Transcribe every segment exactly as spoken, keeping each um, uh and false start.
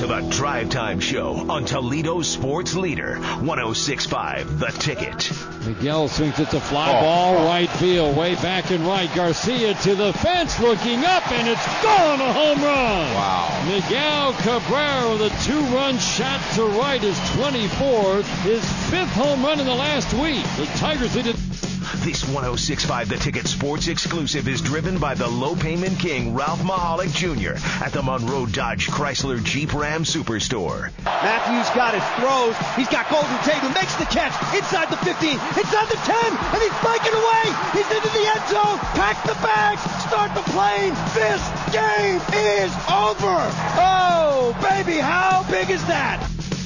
the Drive Time Show on Toledo's sports leader, one oh six point five The Ticket. Miguel swings it to fly oh. ball, right field, way back and right. Garcia to the fence, looking up, and it's gone, a home run. Wow. Miguel Cabrera with a two-run shot to right, his twenty-fourth, his fifth home run in the last week. The Tigers lead it. This one oh six point five The Ticket Sports exclusive is driven by the low-payment king, Ralph Mahalik Junior at the Monroe Dodge Chrysler Jeep Ram Superstore. Matthews got his throws. He's got Golden Tate who makes the catch inside the fifteen, inside the ten, and he's breaking away. He's into the end zone. Pack the bags. Start the plane. This game is over. Oh, baby, how big is that?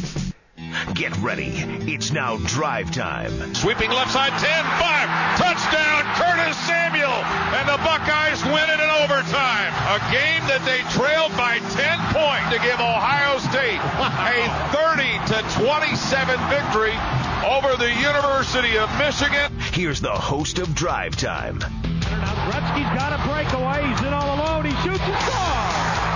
Get ready. It's now drive time. Sweeping left side, ten five. Touchdown, Curtis Samuel. And the Buckeyes win it in overtime. A game that they trailed by ten points to give Ohio State a thirty to twenty-seven victory over the University of Michigan. Here's the host of Drive Time. Now Gretzky's got a breakaway. He's in all alone. He shoots and scores.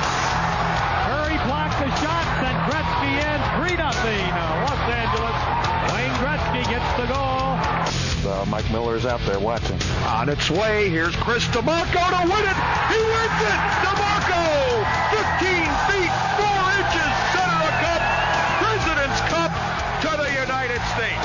Curry blocks the shot, and Gretzky in three nothing. Los Angeles. Wayne Gretzky gets the goal. Uh, Mike Miller is out there watching. On its way, here's Chris DeMarco to win it. He wins it. DeMarco, fifteen feet, four inches, center of cup, President's Cup to the United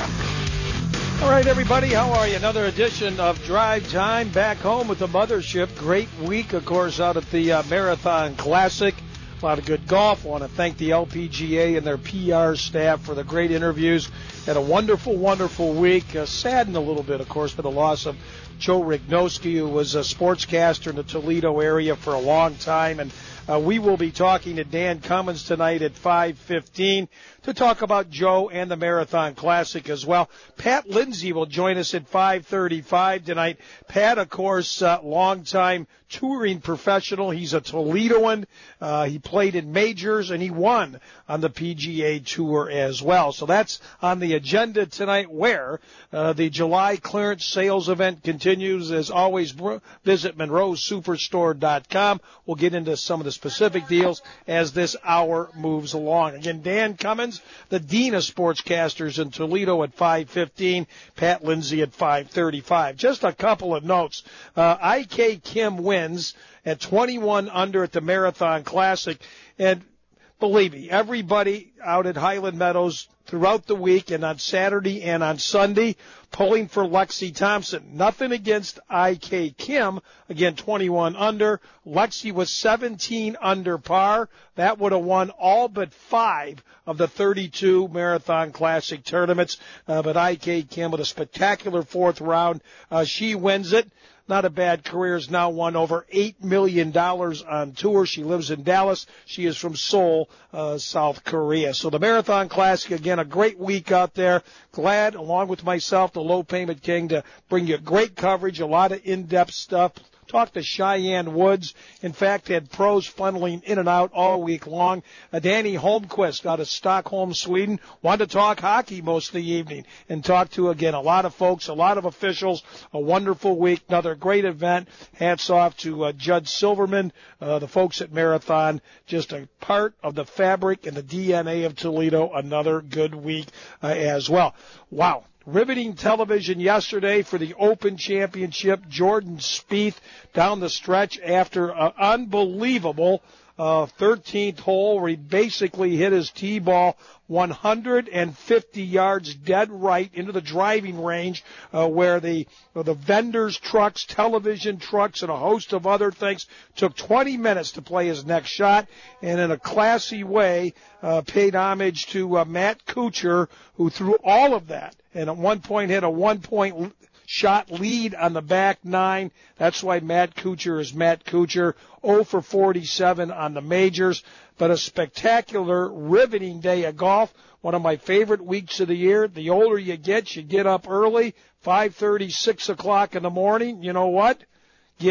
States. All right, everybody, how are you? Another edition of Drive Time back home with the mothership. Great week, of course, out at the uh, Marathon Classic. A lot of good golf. I want to thank the L P G A and their P R staff for the great interviews. Had a wonderful, wonderful week. Uh, saddened a little bit, of course, for the loss of Joe Rignowski, who was a sportscaster in the Toledo area for a long time. And uh, we will be talking to Dan Cummins tonight at five fifteen to talk about Joe and the Marathon Classic as well. Pat Lindsay will join us at five thirty-five tonight. Pat, of course, uh, longtime touring professional. He's a Toledoan. Uh, he played in majors, and he won on the P G A Tour as well. So that's on the agenda tonight, where uh, the July clearance sales event continues. As always, visit Monroe Superstore dot com. We'll get into some of the specific deals as this hour moves along. Again, Dan Cummins, the Dean of Sportscasters in Toledo at five fifteen, Pat Lindsay at five thirty-five. Just a couple of notes. Uh, I K Kim wins at twenty-one under at the Marathon Classic, and believe me, everybody out at Highland Meadows throughout the week and on Saturday and on Sunday pulling for Lexi Thompson. Nothing against I K Kim. Again, twenty-one under. Lexi was seventeen under par. That would have won all but five of the thirty-two Marathon Classic tournaments. Uh, but I K Kim with a spectacular fourth round. Uh, she wins it. Not a bad career. Has now won over eight million dollars on tour. She lives in Dallas. She is from Seoul, uh, South Korea. So the Marathon Classic, again, a great week out there. Glad, along with myself, the Low Payment King, to bring you great coverage, a lot of in-depth stuff. Talked to Cheyenne Woods. In fact, had pros funneling in and out all week long. Uh, Danny Holmquist out of Stockholm, Sweden, wanted to talk hockey most of the evening and talk to, again, a lot of folks, a lot of officials. A wonderful week, another great event. Hats off to uh, Judd Silverman, uh, the folks at Marathon, just a part of the fabric and the D N A of Toledo. Another good week uh, as well. Wow. Riveting television yesterday for the Open Championship. Jordan Spieth down the stretch after an unbelievable uh, thirteenth hole where he basically hit his tee ball one hundred fifty yards dead right into the driving range uh, where the uh, the vendors' trucks, television trucks, and a host of other things took twenty minutes to play his next shot, and in a classy way uh, paid homage to uh, Matt Kuchar, who threw all of that and at one point hit a one-point shot lead on the back nine. That's why Matt Kuchar is Matt Kuchar. oh for forty-seven on the majors, but a spectacular, riveting day of golf. One of my favorite weeks of the year. The older you get, you get up early, five thirty, six o'clock in the morning. You know what? Get up,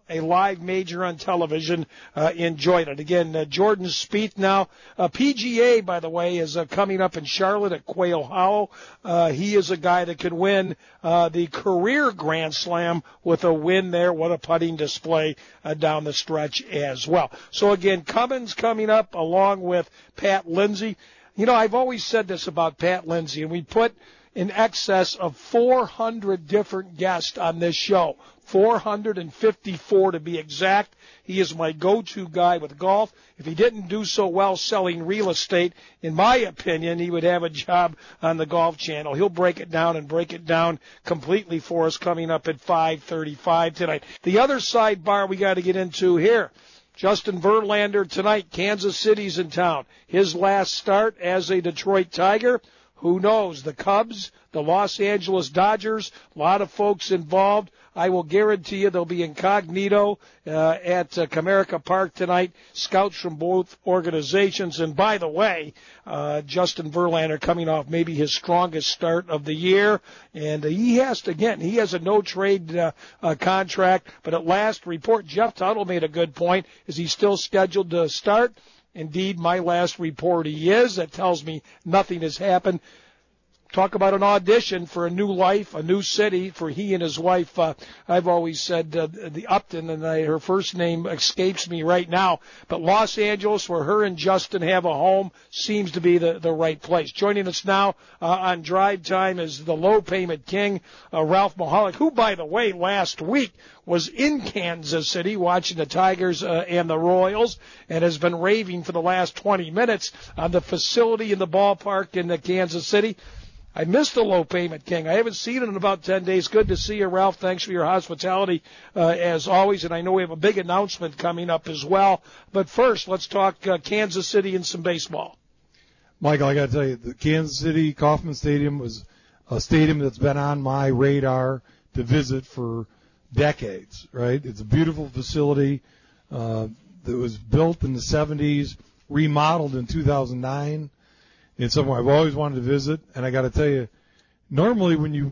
a live major on television, uh, enjoyed it. Again, uh, Jordan Spieth now. Uh, P G A, by the way, is uh, coming up in Charlotte at Quail Hollow. Uh, he is a guy that could win uh, the career Grand Slam with a win there. What a putting display uh, down the stretch as well. So, again, Cummins coming up along with Pat Lindsay. You know, I've always said this about Pat Lindsay, and we put in excess of four hundred different guests on this show, four hundred fifty-four to be exact. He is my go-to guy with golf. If he didn't do so well selling real estate, in my opinion, he would have a job on the Golf Channel. He'll break it down and break it down completely for us coming up at five thirty-five tonight. The other sidebar we got to get into here. Justin Verlander tonight, Kansas City's in town. His last start as a Detroit Tiger. Who knows? The Cubs, the Los Angeles Dodgers, a lot of folks involved. I will guarantee you they'll be incognito uh, at uh, Comerica Park tonight. Scouts from both organizations. And by the way, uh, Justin Verlander coming off maybe his strongest start of the year. And uh, he has to, again, he has a no-trade uh, uh, contract. But at last report, Jeff Tuttle made a good point. Is he still scheduled to start? Indeed, my last report he is. That tells me nothing has happened. Talk about an audition for a new life, a new city for he and his wife. Uh, I've always said uh, the Upton, and I, her first name escapes me right now. But Los Angeles, where her and Justin have a home, seems to be the, the right place. Joining us now uh, on Drive Time is the low payment king, uh, Ralph Mahalik, who, by the way, last week was in Kansas City watching the Tigers uh, and the Royals and has been raving for the last twenty minutes on the facility in the ballpark in uh, Kansas City. I missed the low payment king. I haven't seen it in about ten days. Good to see you, Ralph. Thanks for your hospitality, uh, as always. And I know we have a big announcement coming up as well. But first, let's talk uh, Kansas City and some baseball. Michael, I got to tell you, the Kansas City Kauffman Stadium was a stadium that's been on my radar to visit for decades, right? It's a beautiful facility uh, that was built in the seventies, remodeled in two thousand nine. It's somewhere I've always wanted to visit, and I got to tell you, normally when you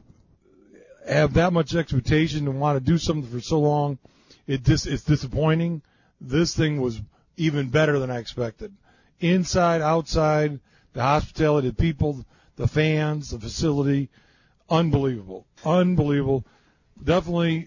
have that much expectation and want to do something for so long, it dis- it's disappointing. This thing was even better than I expected. Inside, outside, the hospitality, the people, the fans, the facility, unbelievable, unbelievable. Definitely,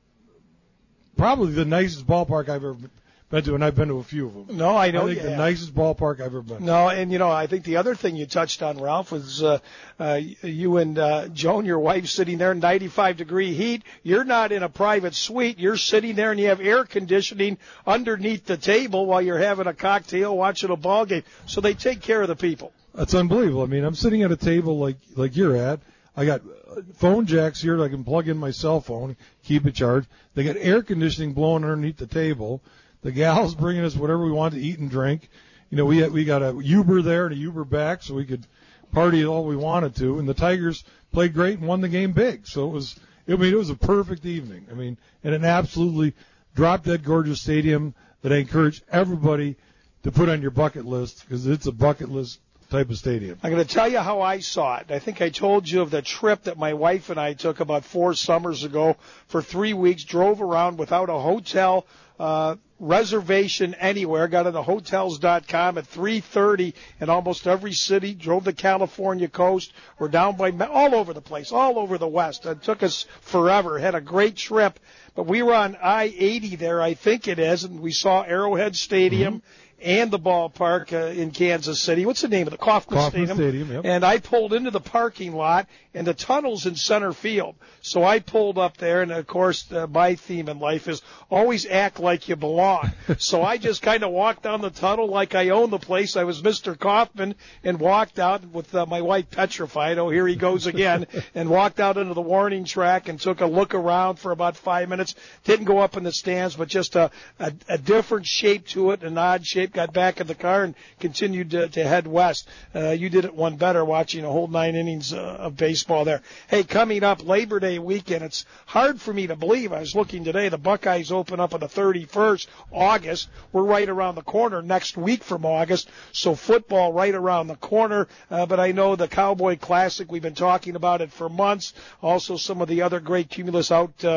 probably the nicest ballpark I've ever been. Been to, and I've been to a few of them. No, I know. I think yeah. the nicest ballpark I've ever been to. No, and, you know, I think the other thing you touched on, Ralph, was uh, uh, you and uh, Joan, your wife, sitting there in ninety-five degree heat. You're not in a private suite. You're sitting there, and you have air conditioning underneath the table while you're having a cocktail, watching a ball game. So they take care of the people. That's unbelievable. I mean, I'm sitting at a table like like you're at. I got phone jacks here that I can plug in my cell phone, keep it charged. They got air conditioning blowing underneath the table. The gal's bringing us whatever we want to eat and drink. You know, we had, we got a Uber there and a Uber back, so we could party all we wanted to. And the Tigers played great and won the game big. So it was, I mean, it was a perfect evening. I mean, and an absolutely drop-dead gorgeous stadium that I encourage everybody to put on your bucket list because it's a bucket list type of stadium. I'm going to tell you how I saw it. I think I told you of the trip that my wife and I took about four summers ago for three weeks, drove around without a hotel uh, reservation anywhere, got into hotels dot com at three thirty in almost every city, drove the California coast. We're down by all over the place, all over the West. It took us forever, had a great trip. But we were on I eighty there, I think it is, and we saw Arrowhead Stadium. Mm-hmm. And the ballpark uh, in Kansas City. What's the name of the Kauffman, Kauffman Stadium? Stadium yep. And I pulled into the parking lot, and the tunnel's in center field. So I pulled up there, and, of course, uh, my theme in life is always act like you belong. So I just kind of walked down the tunnel like I own the place. I was Mister Kauffman and walked out with uh, my wife petrified. Oh, here he goes again. And walked out into the warning track and took a look around for about five minutes. Didn't go up in the stands, but just a, a, a different shape to it, an odd shape. Got back in the car and continued to, to head west. Uh, you did it one better watching a whole nine innings uh, of baseball there. Hey, coming up Labor Day weekend, it's hard for me to believe. I was looking today, the Buckeyes open up on the thirty-first, August. We're right around the corner next week from August, so football right around the corner. Uh, but I know the Cowboy Classic, we've been talking about it for months. Also some of the other great Cumulus out uh,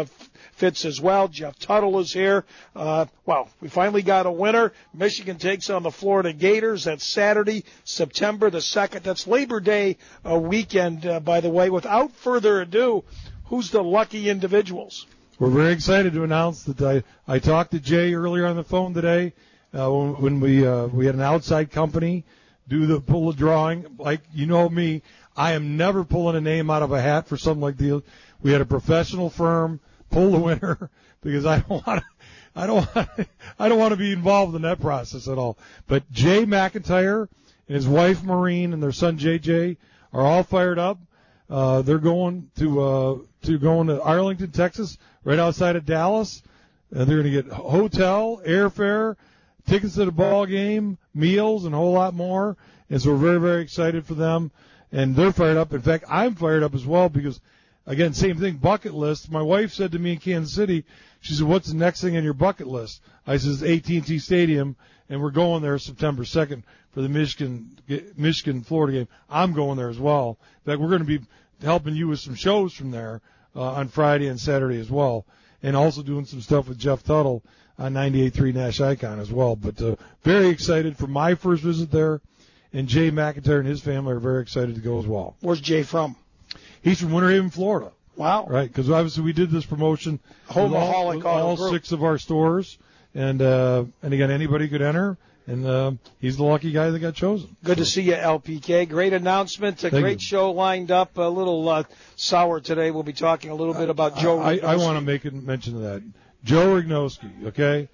Fitz as well. Jeff Tuttle is here. Uh, well, we finally got a winner. Michigan takes on the Florida Gators. That's Saturday, September the second. That's Labor Day uh, weekend, uh, by the way. Without further ado, who's the lucky individuals? We're very excited to announce that I, I talked to Jay earlier on the phone today uh, when, when we uh, we had an outside company do the pull the drawing. Like, you know me, I am never pulling a name out of a hat for something like this. We had a professional firm pull the winner because I don't want to, I don't want I don't want to be involved in that process at all. But Jay McIntyre and his wife Maureen and their son J J are all fired up. Uh, they're going to uh, to going to Arlington, Texas, right outside of Dallas. And they're going to get hotel, airfare, tickets to the ball game, meals, and a whole lot more. And so we're very, very excited for them. And they're fired up. In fact, I'm fired up as well because, again, same thing, bucket list. My wife said to me in Kansas City, she said, what's the next thing on your bucket list? I said, A T and T Stadium, and we're going there September second for the Michigan Michigan-Florida game. I'm going there as well. In fact, we're going to be helping you with some shows from there uh, on Friday and Saturday as well, and also doing some stuff with Jeff Tuttle on ninety-eight point three Nash Icon as well. But uh, very excited for my first visit there, and Jay McIntyre and his family are very excited to go as well. Where's Jay from? He's from Winter Haven, Florida. Wow. Right, because obviously we did this promotion with all, with all six of our stores, and uh, and again, anybody could enter, and uh, he's the lucky guy that got chosen. Good so. to see you, L P K. Great announcement. A Thank great you. show lined up. A little uh, sour today. We'll be talking a little bit about I, Joe I, I, I want to make it mention of that. Joe Rignowski, okay?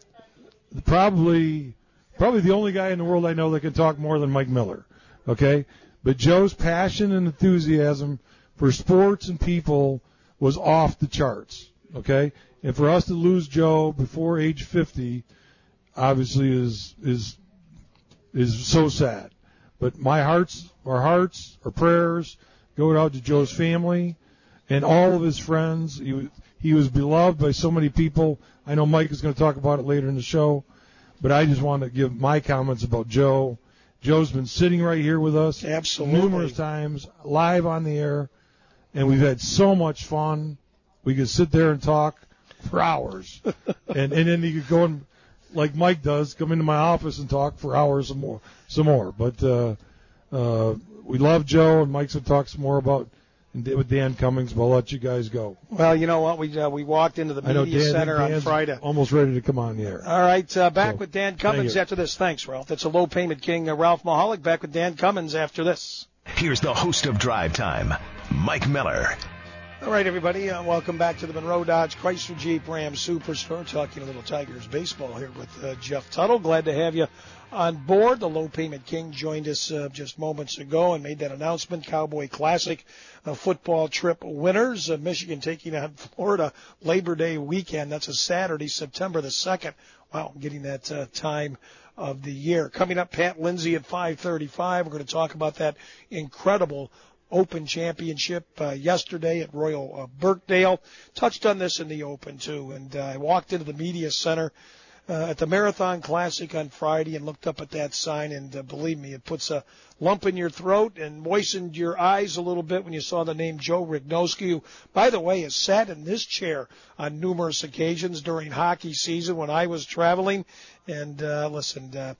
Probably, probably the only guy in the world I know that can talk more than Mike Miller, okay? But Joe's passion and enthusiasm for sports and people was off the charts, okay? And for us to lose Joe before age fifty, obviously is is is so sad. But my hearts, our hearts, our prayers go out to Joe's family and all of his friends. He was, he was beloved by so many people. I know Mike is going to talk about it later in the show, but I just want to give my comments about Joe. Joe's been sitting right here with us Absolutely. numerous times, live on the air, and we've had so much fun. We could sit there and talk for hours, and and then you could go and, like Mike does, come into my office and talk for hours and more, some more. But uh, uh, we love Joe, and Mike's going to talk some more about with Dan Cummings, but I'll let you guys go. Well, you know what? We uh, we walked into the media Dan, center Dan's on Friday. Almost ready to come on the air. All right, uh, back so, with Dan Cummings after this. Thanks, Ralph. That's a low payment king, uh, Ralph Mahalik. Back with Dan Cummings after this. Here's the host of Drive Time, Mike Miller. All right, everybody, uh, welcome back to the Monroe Dodge Chrysler Jeep Ram Superstore. Talking a little Tigers baseball here with uh, Jeff Tuttle. Glad to have you on board. The Low Payment King joined us uh, just moments ago and made that announcement. Cowboy Classic uh, football trip winners. Uh, Michigan taking on Florida Labor Day weekend. That's a Saturday, September the second. Wow, I'm getting that uh, time of the year. Coming up, Pat Lindsay at five thirty-five. We're going to talk about that incredible Open Championship uh, yesterday at Royal uh, Birkdale. Touched on this in the Open, too. And uh, I walked into the media center uh, at the Marathon Classic on Friday and looked up at that sign. And uh, believe me, it puts a lump in your throat and moistened your eyes a little bit when you saw the name Joe Rignowski, who, by the way, has sat in this chair on numerous occasions during hockey season when I was traveling. And uh, listen, uh,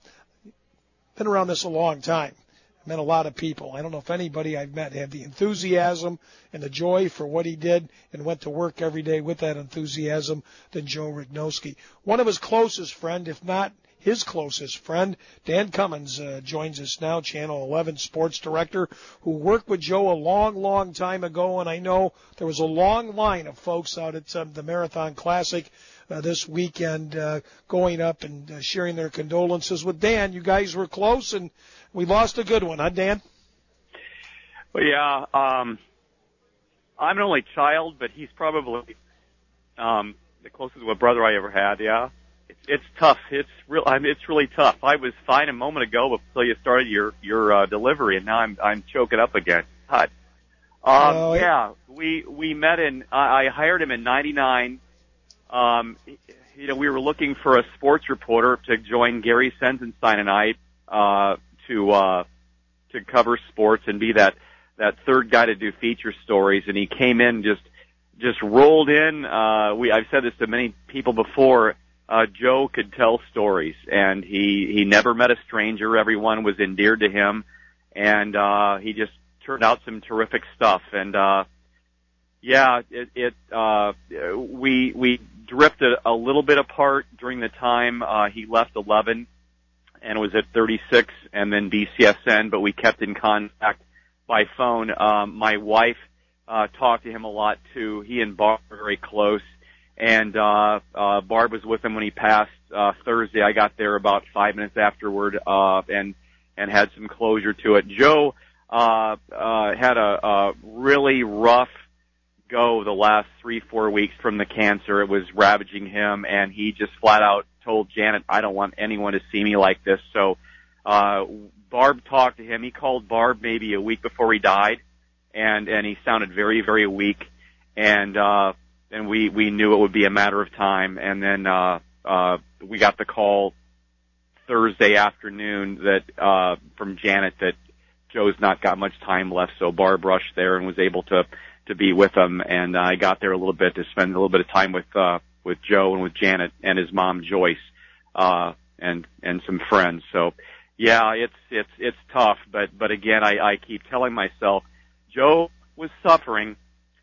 been around this a long time. Met a lot of people. I don't know if anybody I've met had the enthusiasm and the joy for what he did and went to work every day with that enthusiasm than Joe Rignowski. One of his closest friend, if not his closest friend, Dan Cummins, uh, joins us now, Channel eleven sports director, who worked with Joe a long, long time ago. And I know there was a long line of folks out at um, the Marathon Classic uh, this weekend uh, going up and uh, sharing their condolences with Dan. You guys were close, and we lost a good one, huh, Dan? Well, yeah. Um, I'm an only child, but he's probably um, the closest to a brother I ever had. Yeah, it's, it's tough. It's real. I mean, it's really tough. I was fine a moment ago until you started your your uh, delivery, and now I'm I'm choking up again. God. Um, oh, yeah, we we met in. I, I hired him in ninety-nine. Um, you know, we were looking for a sports reporter to join Gary Sensenstein and I. Uh, to uh to cover sports and be that that third guy to do feature stories, and he came in just just rolled in. Uh, we I've said this to many people before. Uh, Joe could tell stories, and he he never met a stranger. Everyone was endeared to him, and uh, he just turned out some terrific stuff. And uh, yeah, it, it uh, we we drifted a little bit apart during the time uh, he left eleven, and was at thirty-six, and then B C S N. But we kept in contact by phone. Um, my wife uh, talked to him a lot too. He and Barb were very close. And, uh, uh, Barb was with him when he passed, uh, Thursday. I got there about five minutes afterward, uh, and, and had some closure to it. Joe, uh, uh, had a, a really rough go the last three, four weeks from the cancer. It was ravaging him, and he just flat out told Janet, I don't want anyone to see me like this. So, uh, Barb talked to him. He called Barb maybe a week before he died, and, and he sounded very, very weak. And, uh, And we, we knew it would be a matter of time. And then, uh, uh, we got the call Thursday afternoon that, uh, from Janet that Joe's not got much time left. So Barb rushed there and was able to, to be with him. And I got there a little bit to spend a little bit of time with, uh, with Joe and with Janet and his mom, Joyce, uh, and, and some friends. So yeah, it's, it's, it's tough. But, but again, I, I keep telling myself Joe was suffering,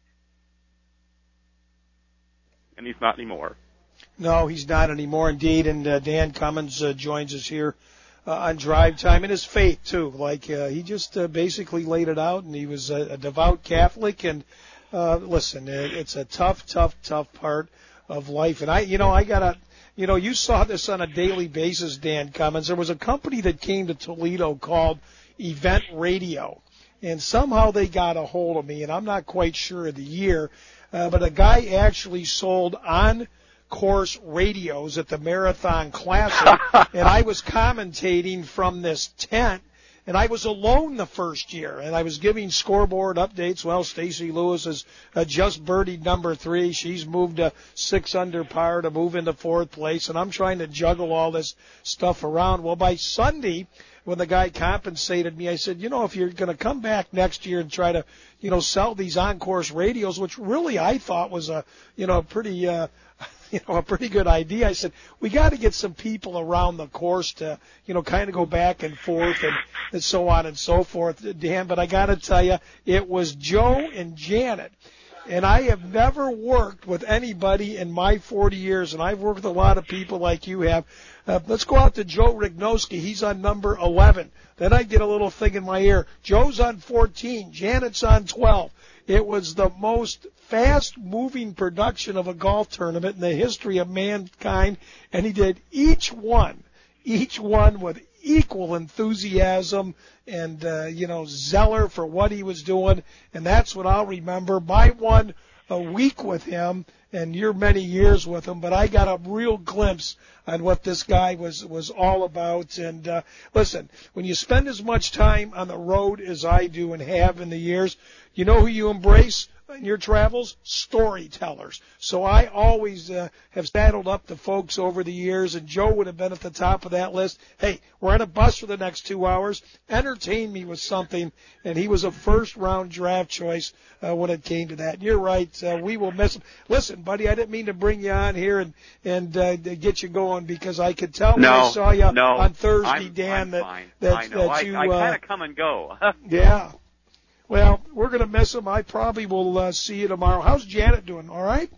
and he's not anymore. No, he's not anymore, indeed. And uh, Dan Cummins uh, joins us here uh, on Drive Time, and his faith too. Like uh, he just uh, basically laid it out, and he was a, a devout Catholic. And uh, listen, it, it's a tough, tough, tough part of life. And I, you know, I gotta, you know, you saw this on a daily basis, Dan Cummins. There was a company that came to Toledo called Event Radio, and somehow they got a hold of me, and I'm not quite sure of the year. Uh, but a guy actually sold on-course radios at the Marathon Classic, and I was commentating from this tent, and I was alone the first year, and I was giving scoreboard updates. Well, Stacy Lewis has uh, just birdied number three. She's moved to six under par to move into fourth place, and I'm trying to juggle all this stuff around. Well, by Sunday, when the guy compensated me, I said, you know, if you're going to come back next year and try to, you know, sell these on-course radios, which really I thought was a, you know, a pretty, uh, you know, a pretty good idea. I said, we got to get some people around the course to, you know, kind of go back and forth and, and so on and so forth, Dan. But I got to tell you, it was Joe and Janet. And I have never worked with anybody in my forty years, and I've worked with a lot of people like you have. Uh, let's go out to Joe Rignowski. He's on number eleven. Then I get a little thing in my ear. Joe's on fourteen. Janet's on twelve. It was the most fast-moving production of a golf tournament in the history of mankind, and he did each one, each one with equal enthusiasm and, uh, you know, zealor for what he was doing, and that's what I'll remember. My one a week with him, and your many years with him, but I got a real glimpse on what this guy was, was all about. And, uh, listen, when you spend as much time on the road as I do and have in the years, you know who you embrace in your travels? Storytellers. So I always uh, have saddled up the folks over the years, and Joe would have been at the top of that list. Hey, we're on a bus for the next two hours. Entertain me with something, and he was a first-round draft choice uh, when it came to that. And you're right. Uh, we will miss him. Listen, buddy, I didn't mean to bring you on here and, and uh, get you going, because I could tell no, when I saw you no, on Thursday, I'm, Dan, I'm that, fine. that, I know. that you... I, I uh, kind of come and go. yeah. Well, we're going to miss him. I probably will uh, see you tomorrow. How's Janet doing? All right?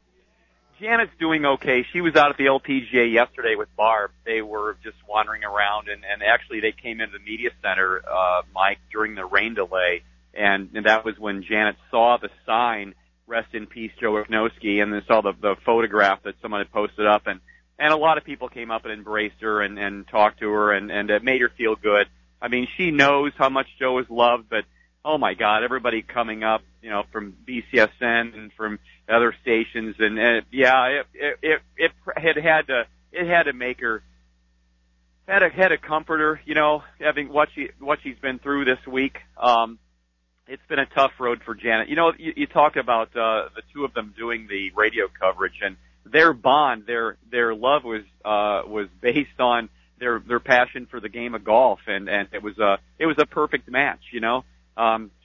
Janet's doing okay. She was out at the L P G A yesterday with Barb. They were just wandering around, and, and actually they came into the media center, uh, Mike, during the rain delay, and, and that was when Janet saw the sign, Rest in Peace, Joe Rignowski, and then saw the, the photograph that someone had posted up, and, and a lot of people came up and embraced her and, and talked to her, and, and it made her feel good. I mean, she knows how much Joe is loved, but oh my God, everybody coming up, you know, from B C S N and from other stations, and, and yeah, it, it, it, it had had to, it had to make her, had to, had to comfort her, you know, having what she, what she's been through this week. Um, it's been a tough road for Janet. You know, you, you talk about, uh, the two of them doing the radio coverage, and their bond, their, their love was, uh, was based on their, their passion for the game of golf, and, and it was a, it was a perfect match, you know. Um,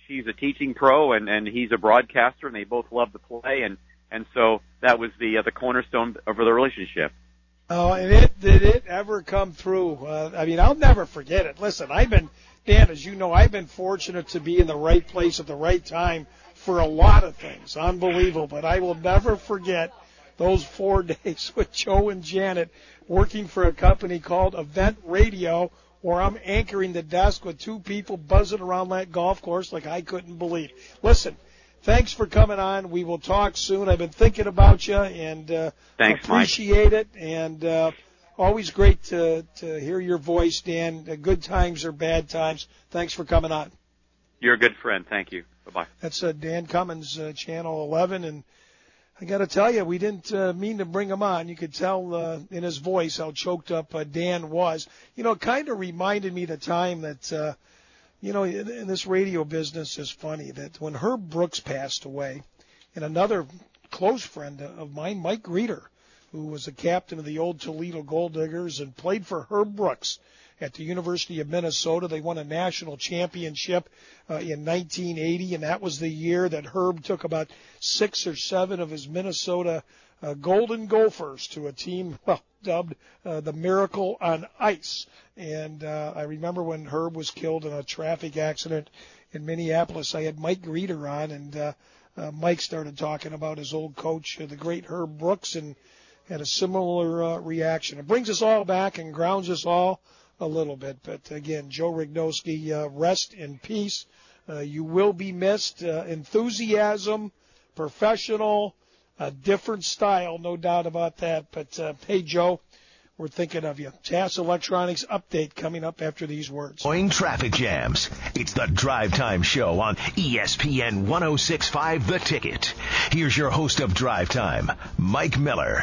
she's a teaching pro, and, and he's a broadcaster, and they both love to play, and, and so that was the uh, the cornerstone of the relationship. Oh, and it did it ever come through? Uh, I mean, I'll never forget it. Listen, I've been, Dan, as you know, I've been fortunate to be in the right place at the right time for a lot of things. Unbelievable. But I will never forget those four days with Joe and Janet working for a company called Event Radio, where I'm anchoring the desk with two people buzzing around that golf course like I couldn't believe. Listen, thanks for coming on. We will talk soon. I've been thinking about you and uh, Thanks, appreciate Mike. it. And uh, always great to, to hear your voice, Dan. Uh, good times or bad times. Thanks for coming on. You're a good friend. Thank you. Bye-bye. That's uh, Dan Cummins, uh, Channel eleven. And I got to tell you, we didn't uh, mean to bring him on. You could tell uh, in his voice how choked up uh, Dan was. You know, it kind of reminded me the time that, uh, you know, in, in this radio business is funny that when Herb Brooks passed away, and another close friend of mine, Mike Reeder, who was the captain of the old Toledo Gold Diggers and played for Herb Brooks at the University of Minnesota. They won a national championship uh, in nineteen eighty, and that was the year that Herb took about six or seven of his Minnesota uh, Golden Gophers to a team well, dubbed uh, the Miracle on Ice. And uh, I remember when Herb was killed in a traffic accident in Minneapolis, I had Mike Reeder on, and uh, uh, Mike started talking about his old coach, uh, the great Herb Brooks, and had a similar uh, reaction. It brings us all back and grounds us all a little bit. But again, Joe Rignowski, uh, rest in peace. Uh, you will be missed. Uh, enthusiasm, professional, a different style, no doubt about that. But uh, hey, Joe, we're thinking of you. T A S Electronics update coming up after these words. Avoiding traffic jams. It's the Drive Time Show on E S P N ten sixty-five The Ticket. Here's your host of Drive Time, Mike Miller.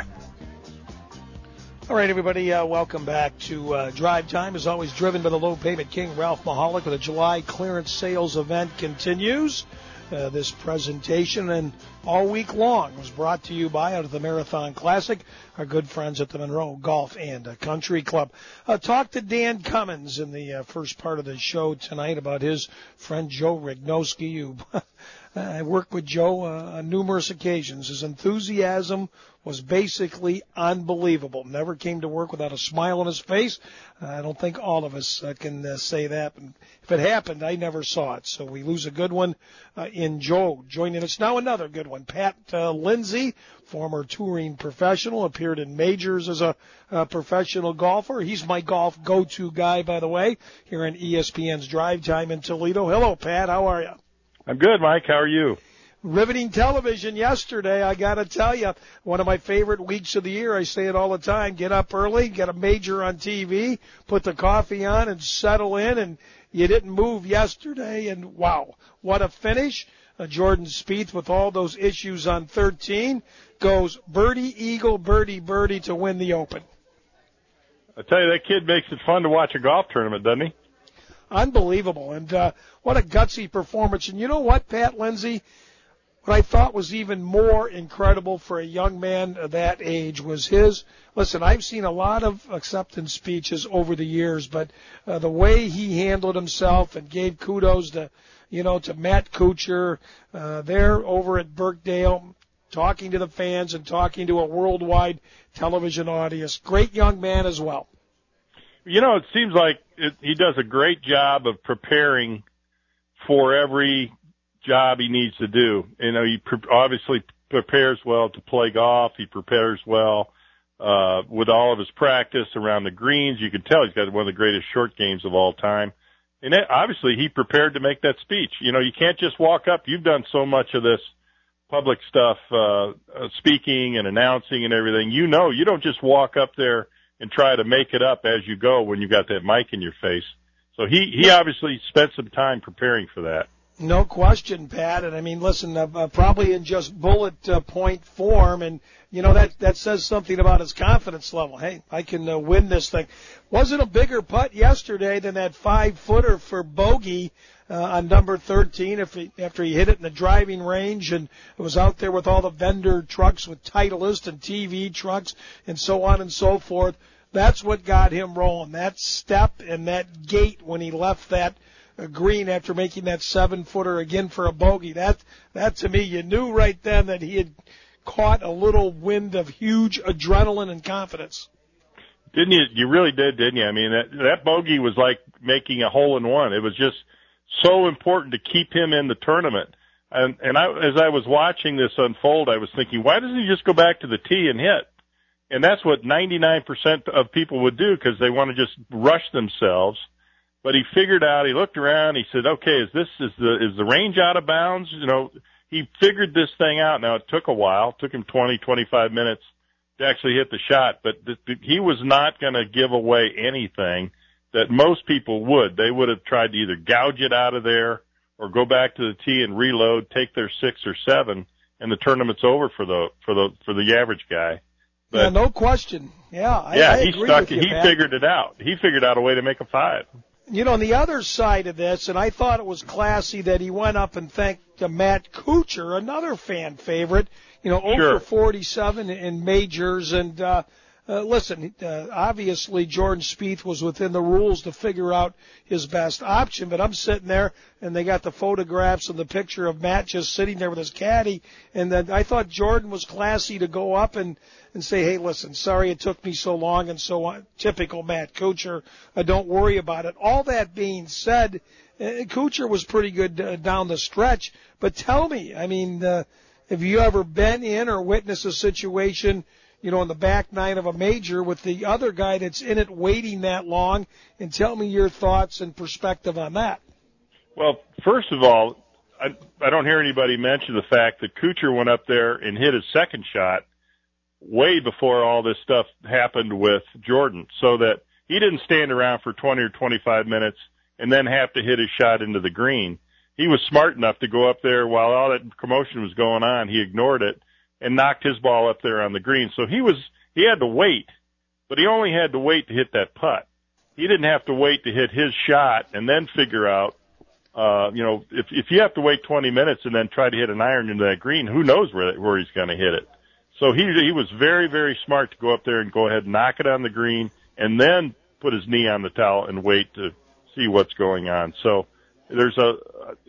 All right, everybody, uh, welcome back to uh, Drive Time. As always, driven by the low payment king, Ralph Mahalik, with a July clearance sales event continues. Uh, this presentation and all week long was brought to you by, out of the Marathon Classic, our good friends at the Monroe Golf and uh, Country Club. Uh, talked to Dan Cummins in the uh, first part of the show tonight about his friend Joe Rignowski, who I worked with Joe uh, on numerous occasions. His enthusiasm was basically unbelievable. Never came to work without a smile on his face. Uh, I don't think all of us uh, can uh, say that. And if it happened, I never saw it. So we lose a good one uh, in Joe. Joining us now, another good one. Pat uh, Lindsay, former touring professional, appeared in majors as a uh, professional golfer. He's my golf go-to guy, by the way, here on E S P N's Drive Time in Toledo. Hello, Pat. How are you? I'm good, Mike. How are you? Riveting television yesterday, I got to tell you, one of my favorite weeks of the year. I say it all the time. Get up early, get a major on T V, put the coffee on, and settle in. And you didn't move yesterday, and wow, what a finish. Uh, Jordan Spieth, with all those issues on thirteen, goes birdie, eagle, birdie, birdie to win the Open. I tell you, that kid makes it fun to watch a golf tournament, doesn't he? Unbelievable. And uh, what a gutsy performance. And you know what, Pat Lindsay? What I thought was even more incredible for a young man of that age was his, listen, I've seen a lot of acceptance speeches over the years, but uh, the way he handled himself and gave kudos to, you know, to Matt Kuchar uh, there over at Birkdale, talking to the fans and talking to a worldwide television audience. Great young man as well. You know, it seems like it, he does a great job of preparing for every job he needs to do. You know, he pre- obviously prepares well to play golf. He prepares well uh, with all of his practice around the greens. You can tell he's got one of the greatest short games of all time. And that, obviously he prepared to make that speech. You know, you can't just walk up. You've done so much of this public stuff, uh, uh, speaking and announcing and everything. You know, you don't just walk up there and try to make it up as you go when you got that mic in your face. So he, he obviously spent some time preparing for that. No question, Pat. And I mean, listen, uh, uh, probably in just bullet uh, point form. And, you know, that, that says something about his confidence level. Hey, I can uh, win this thing. Wasn't a bigger putt yesterday than that five footer for bogey uh, on number thirteen if he, after he hit it in the driving range and it was out there with all the vendor trucks with Titleist and T V trucks and so on and so forth. That's what got him rolling. That step and that gait when he left that a green after making that seven-footer again for a bogey. That, that to me, you knew right then that he had caught a little wind of huge adrenaline and confidence. Didn't you? You really did, didn't you? I mean, that, that bogey was like making a hole in one. It was just so important to keep him in the tournament. And, and I, as I was watching this unfold, I was thinking, why doesn't he just go back to the tee and hit? And that's what ninety-nine percent of people would do because they want to just rush themselves. But he figured out, he looked around, he said, okay, is this, is the, is the range out of bounds? You know, he figured this thing out. Now, it took a while. It took him twenty, twenty-five minutes to actually hit the shot, but th- th- he was not going to give away anything that most people would. They would have tried to either gouge it out of there or go back to the tee and reload, take their six or seven, and the tournament's over for the for the for the average guy. But, yeah, no question. Yeah, I, yeah, I he agree stuck. with you, He Pat. figured it out. He figured out a way to make a five. You know, on the other side of this, and I thought it was classy that he went up and thanked uh, Matt Kuchar, another fan favorite, you know, Sure. zero for forty-seven in majors. And, uh, uh, listen, uh, obviously Jordan Spieth was within the rules to figure out his best option, but I'm sitting there and they got the photographs and the picture of Matt just sitting there with his caddy. And then I thought Jordan was classy to go up and, and say, hey, listen, sorry it took me so long and so on. Typical Matt Kuchar. Uh, don't worry about it. All that being said, uh, Kuchar was pretty good uh, down the stretch. But tell me, I mean, uh, have you ever been in or witnessed a situation, you know, in the back nine of a major with the other guy that's in it waiting that long? And tell me your thoughts and perspective on that. Well, first of all, I, I don't hear anybody mention the fact that Kuchar went up there and hit his second shot way before all this stuff happened with Jordan, so that he didn't stand around for twenty or twenty-five minutes and then have to hit his shot into the green. He was smart enough to go up there while all that commotion was going on. He ignored it and knocked his ball up there on the green. So he was, he had to wait, but he only had to wait to hit that putt. He didn't have to wait to hit his shot and then figure out, uh, you know, if, if you have to wait twenty minutes and then try to hit an iron into that green, who knows where, where he's going to hit it. So he, he was very, very smart to go up there and go ahead and knock it on the green and then put his knee on the towel and wait to see what's going on. So there's a,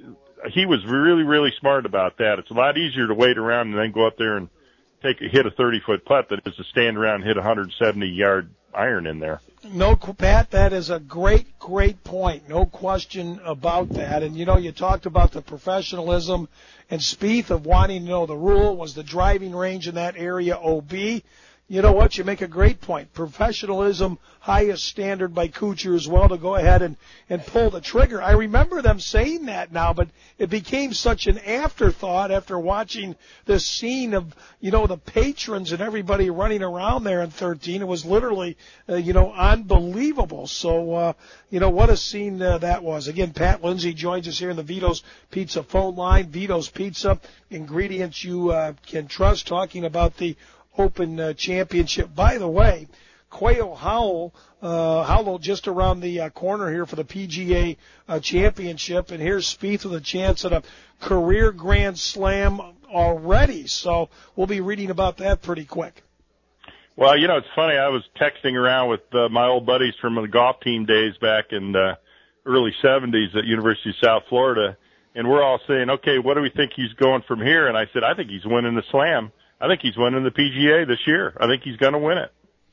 he was really, really smart about that. It's a lot easier to wait around and then go up there and take a hit a thirty foot putt than it is to stand around and hit a one hundred seventy yard iron in there. No, Pat, that is a great, great point. No question about that. And, you know, you talked about the professionalism and Spieth of wanting to know the rule. Was the driving range in that area O B? You know what? You make a great point. Professionalism, highest standard by Kuchar as well to go ahead and, and pull the trigger. I remember them saying that now, but it became such an afterthought after watching this scene of, you know, the patrons and everybody running around there in thirteen. It was literally, uh, you know, unbelievable. So, uh, you know, what a scene uh, that was. Again, Pat Lindsay joins us here in the Vito's Pizza phone line. Vito's Pizza, ingredients you uh, can trust, talking about the Open uh, Championship. By the way, Quail Howell, uh, Howell just around the uh, corner here for the P G A uh, Championship, and here's Spieth with a chance at a career Grand Slam already. So we'll be reading about that pretty quick. Well, you know, it's funny. I was texting around with uh, my old buddies from the golf team days back in the early seventies at University of South Florida, and we're all saying, okay, what do we think he's going from here? And I said, I think he's winning the Slam. I think he's winning the P G A this year. I think he's going to win it.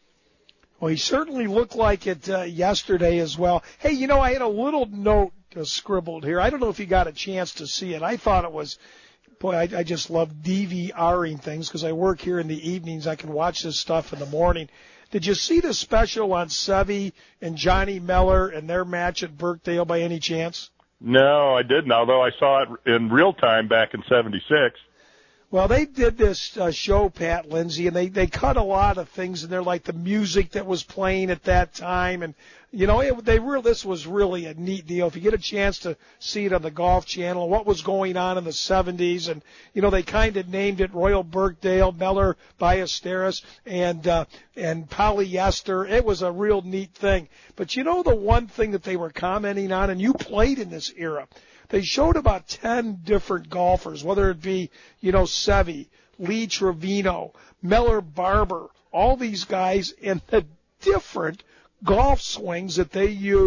Well, he certainly looked like it uh, yesterday as well. Hey, you know, I had a little note uh, scribbled here. I don't know if you got a chance to see it. I thought it was, boy, I, I just love DVRing things because I work here in the evenings. I can watch this stuff in the morning. Did you see the special on Seve and Johnny Miller and their match at Birkdale by any chance? No, I didn't, although I saw it in real time back in seventy-six. Well, they did this uh, show, Pat Lindsay, and they, they cut a lot of things in there, like the music that was playing at that time. And, you know, it, they really, this was really a neat deal. If you get a chance to see it on the Golf Channel, what was going on in the seventies. And, you know, they kind of named it Royal Birkdale, Mellor Ballesteros, and, uh, and polyester. It was a real neat thing. But, you know, the one thing that they were commenting on, and you played in this era, they showed about ten different golfers, whether it be, you know, Seve, Lee Trevino, Miller Barber, all these guys, and the different golf swings that they used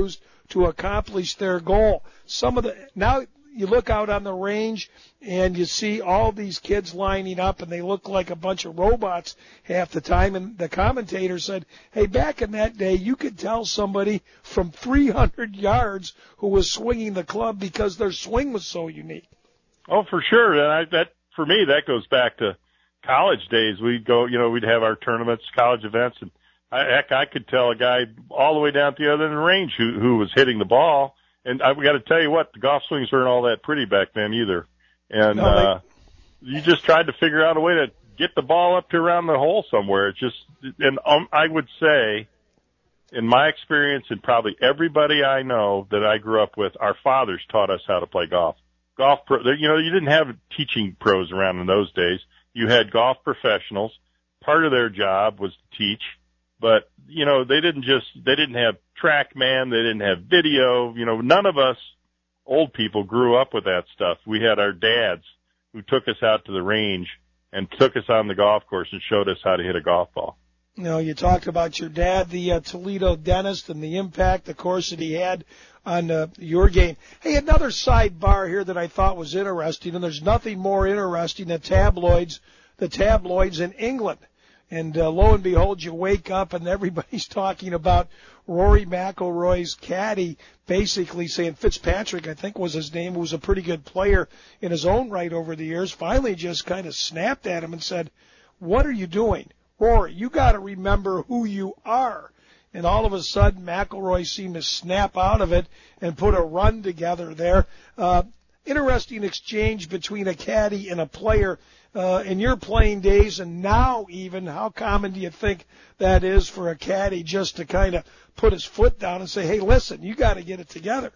to accomplish their goal. Some of the now you look out on the range and you see all these kids lining up, and they look like a bunch of robots half the time. And the commentator said, hey, back in that day, you could tell somebody from three hundred yards who was swinging the club because their swing was so unique. Oh, for sure. And I, that, for me, that goes back to college days. We'd go, you know, we'd have our tournaments, college events, and I, heck, I could tell a guy all the way down at the other end of the range who, who was hitting the ball. And I've got to tell you what, the golf swings weren't all that pretty back then either. And, no, uh, they... you just tried to figure out a way to get the ball up to around the hole somewhere. It's just, and um, I would say, in my experience, and probably everybody I know that I grew up with, our fathers taught us how to play golf. Golf, pro, you know, you didn't have teaching pros around in those days. You had golf professionals. Part of their job was to teach, but, you know, they didn't just, they didn't have TrackMan, they didn't have video, you know, none of us old people grew up with that stuff. We had our dads who took us out to the range and took us on the golf course and showed us how to hit a golf ball. You know, you talked about your dad, the uh, Toledo dentist, and the impact, of course, that he had on uh, your game. Hey, another sidebar here that I thought was interesting, and there's nothing more interesting than tabloids, the tabloids in England. And uh, lo and behold, you wake up and everybody's talking about Rory McIlroy's caddy basically saying Fitzpatrick, I think was his name, who was a pretty good player in his own right over the years, finally just kind of snapped at him and said, what are you doing? Rory, you got to remember who you are. And all of a sudden, McIlroy seemed to snap out of it and put a run together there. Uh, interesting exchange between a caddy and a player uh, in your playing days, and now even, how common do you think that is for a caddy just to kind of put his foot down and say, hey, listen, you got to get it together?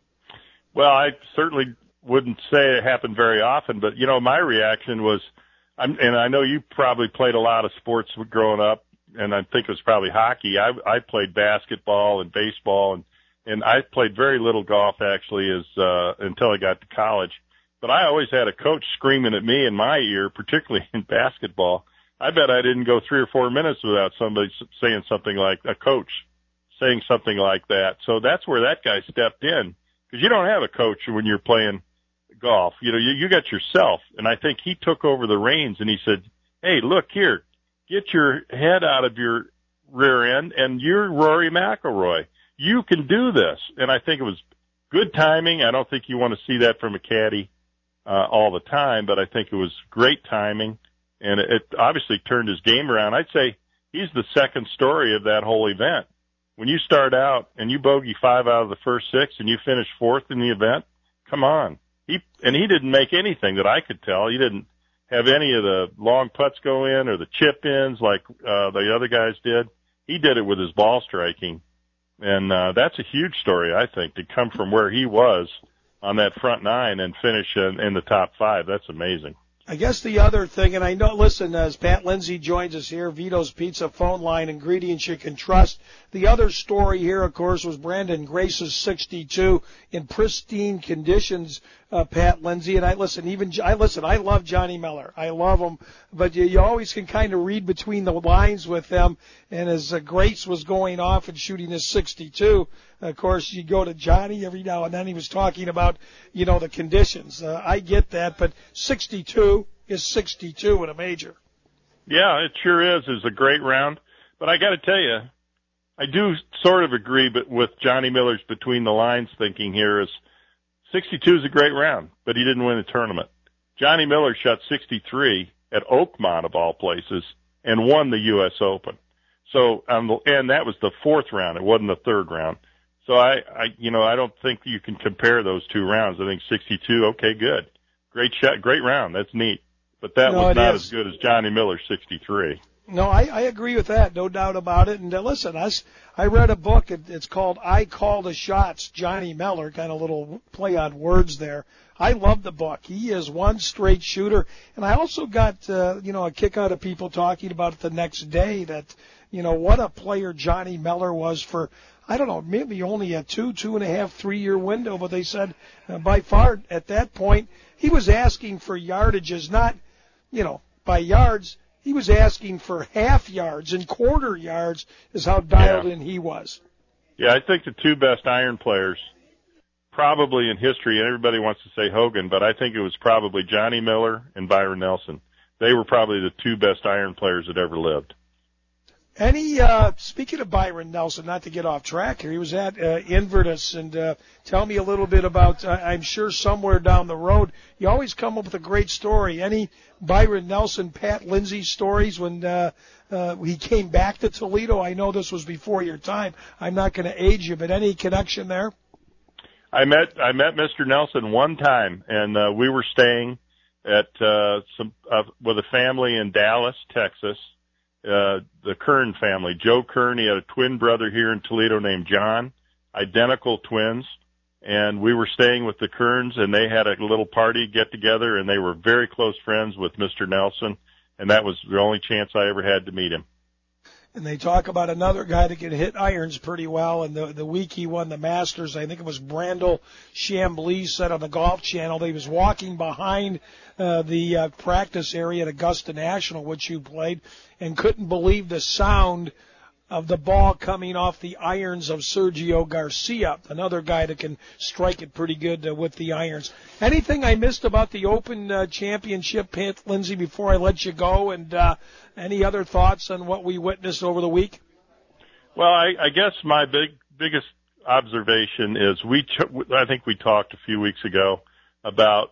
Well, I certainly wouldn't say it happened very often, but, you know, my reaction was, I'm, and I know you probably played a lot of sports growing up, and I think it was probably hockey. I, I played basketball and baseball, and, and I played very little golf actually as, uh, until I got to college. But I always had a coach screaming at me in my ear, particularly in basketball. I bet I didn't go three or four minutes without somebody saying something like, a coach saying something like that. So that's where that guy stepped in, because you don't have a coach when you're playing golf. You know, you, you got yourself. And I think he took over the reins and he said, hey, look here, get your head out of your rear end, and you're Rory McIlroy. You can do this. And I think it was good timing. I don't think you want to see that from a caddy uh, all the time, but I think it was great timing, and it, it obviously turned his game around. I'd say he's the second story of that whole event. When you start out and you bogey five out of the first six and you finish fourth in the event, come on. He and he didn't make anything that I could tell. He didn't have any of the long putts go in or the chip ins like uh, the other guys did. He did it with his ball striking. And uh, that's a huge story, I think, to come from where he was on that front nine and finish in, in the top five. That's amazing. I guess the other thing, and I know, listen, as Pat Lindsay joins us here, Vito's Pizza phone line, ingredients you can trust. The other story here, of course, was Brandon Grace's sixty-two in pristine conditions, uh, Pat Lindsay. And I listen, even I listen, I love Johnny Miller. I love him, but you, you always can kind of read between the lines with them. And as uh, Grace was going off and shooting his sixty-two, of course, you go to Johnny every now and then. He was talking about, you know, the conditions. Uh, I get that, but sixty-two is sixty-two in a major. Yeah, it sure is. It's a great round. But I got to tell you, I do sort of agree but with Johnny Miller's between the lines thinking here is sixty-two is a great round, but he didn't win the tournament. Johnny Miller shot sixty-three at Oakmont, of all places, and won the U S Open. So, um, and that was the fourth round. It wasn't the third round. So I, I, you know, I don't think you can compare those two rounds. I think sixty-two, okay, good. Great shot, great round. That's neat. But that no, was not is. as good as Johnny Miller's sixty-three. No, I, I agree with that, no doubt about it. And uh, listen, I, I read a book. It, it's called I Call the Shots, Johnny Miller, kind of little play on words there. I love the book. He is one straight shooter. And I also got, uh, you know, a kick out of people talking about it the next day that, you know, what a player Johnny Miller was for, I don't know, maybe only a two, two and a half, three-year window. But they said uh, by far at that point, he was asking for yardages, not, you know, by yards. He was asking for half yards and quarter yards is how dialed yeah. in he was. Yeah, I think the two best iron players probably in history, and everybody wants to say Hogan, but I think it was probably Johnny Miller and Byron Nelson. They were probably the two best iron players that ever lived. Any, uh, speaking of Byron Nelson, not to get off track here, he was at uh, Inverness, and uh, tell me a little bit about, uh, I'm sure somewhere down the road, you always come up with a great story. Any Byron Nelson, Pat Lindsay stories when uh, uh, he came back to Toledo? I know this was before your time. I'm not going to age you, but any connection there? I met I met Mister Nelson one time, and uh, we were staying at uh, some uh, with a family in Dallas, Texas. Uh, the Kern family. Joe Kern, he had a twin brother here in Toledo named John, identical twins, and we were staying with the Kerns, and they had a little party get together, and they were very close friends with Mister Nelson, and that was the only chance I ever had to meet him. And they talk about another guy that can hit irons pretty well. And the the week he won the Masters, I think it was Brandel Chambly said on the Golf Channel that he was walking behind uh, the uh, practice area at Augusta National, which you played, and couldn't believe the sound of the ball coming off the irons of Sergio Garcia, another guy that can strike it pretty good uh, with the irons. Anything I missed about the Open uh, Championship, Pat Lindsay, before I let you go? And uh, any other thoughts on what we witnessed over the week? Well, I, I guess my big biggest observation is we. Ch- I think we talked a few weeks ago about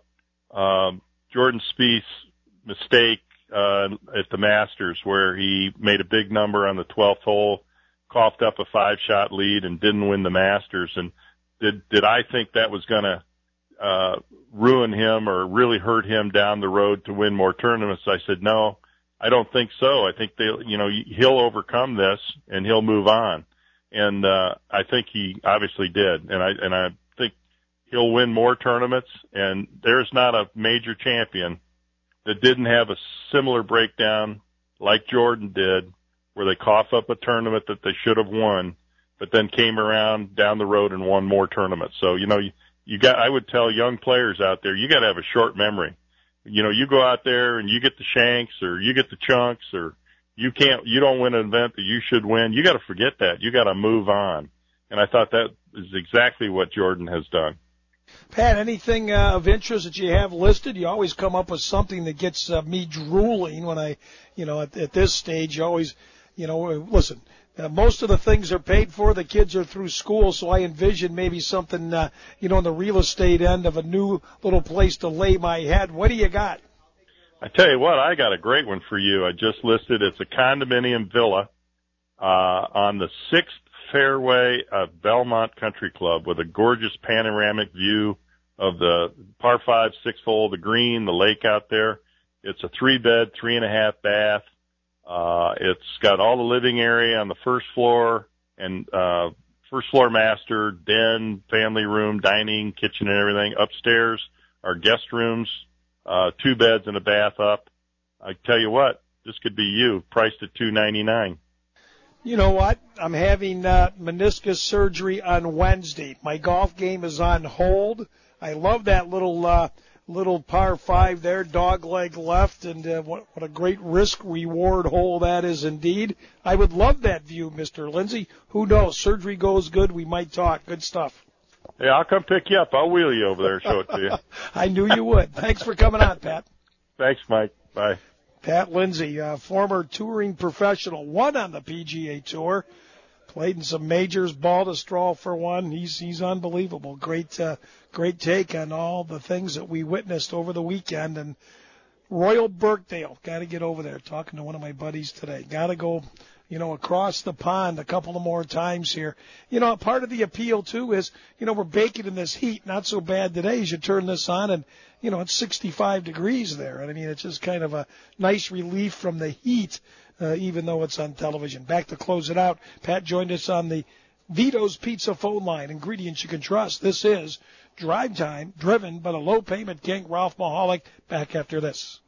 um, Jordan Spieth's mistake uh, at the Masters, where he made a big number on the twelfth hole, coughed up a five-shot lead, and didn't win the Masters. And did did I think that was going to uh, ruin him or really hurt him down the road to win more tournaments? I said no. I don't think so. I think they, you know, he'll overcome this and he'll move on. And, uh, I think he obviously did. And I, and I think he'll win more tournaments. And there's not a major champion that didn't have a similar breakdown like Jordan did, where they cough up a tournament that they should have won, but then came around down the road and won more tournaments. So, you know, you, you got, I would tell young players out there, you got to have a short memory. You know, you go out there and you get the shanks or you get the chunks or you can't, you don't win an event that you should win. You got to forget that. You got to move on. And I thought that is exactly what Jordan has done. Pat, anything uh, of interest that you have listed? You always come up with something that gets uh, me drooling when I, you know, at, at this stage, you always, you know, listen, uh, most of the things are paid for. The kids are through school, so I envision maybe something, uh, you know, on the real estate end of a new little place to lay my head. What do you got? I tell you what, I got a great one for you. I just listed. It's a condominium villa uh, on the sixth fairway of Belmont Country Club with a gorgeous panoramic view of the par five, sixth hole, the green, the lake out there. It's a three bed, three and a half bath. Uh, it's got all the living area on the first floor and, uh, first floor master, den, family room, dining, kitchen and everything. Upstairs are guest rooms, uh, two beds and a bath up. I tell you what, this could be you, priced at two ninety-nine. You know what? I'm having uh, meniscus surgery on Wednesday. My golf game is on hold. I love that little uh, little par five there, dog leg left, and uh, what, what a great risk-reward hole that is indeed. I would love that view, Mister Lindsay. Who knows? Surgery goes good. We might talk. Good stuff. Yeah, I'll come pick you up. I'll wheel you over there and show it to you. I knew you would. Thanks for coming on, Pat. Thanks, Mike. Bye. Pat Lindsay, uh, former touring professional, won on the P G A Tour, played in some majors, Baltusrol for one. He's he's unbelievable. Great uh, great take on all the things that we witnessed over the weekend. And Royal Birkdale, got to get over there. Talking to one of my buddies today. Got to go, you know, across the pond a couple of more times here. You know, part of the appeal too is, you know, we're baking in this heat. Not so bad today. You should turn this on and, you know, it's sixty-five degrees there. And I mean, it's just kind of a nice relief from the heat, uh, even though it's on television. Back to close it out. Pat joined us on the Vito's Pizza phone line. Ingredients you can trust. This is Drive Time, driven by the low payment king, Ralph Mahalik. Back after this.